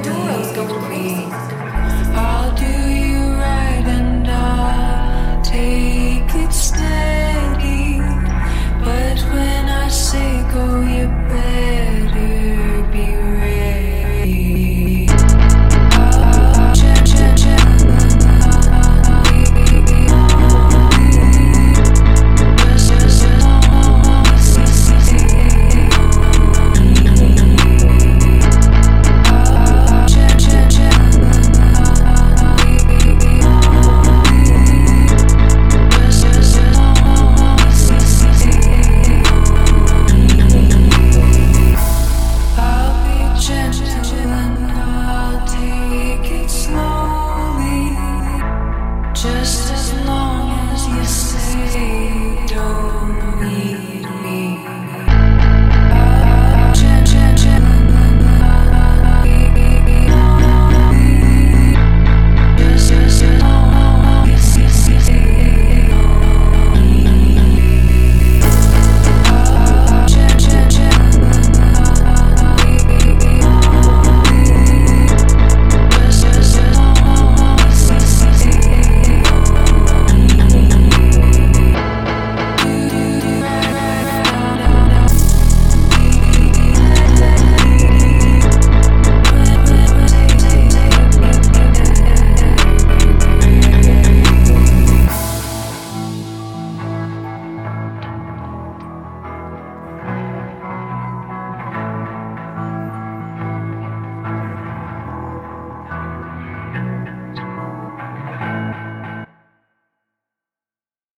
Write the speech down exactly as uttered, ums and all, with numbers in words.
Maduro's going crazy. I'll do you right and I'll take it steady. But when I say go, you better be ready. I'll check, check, check. Just as long as you say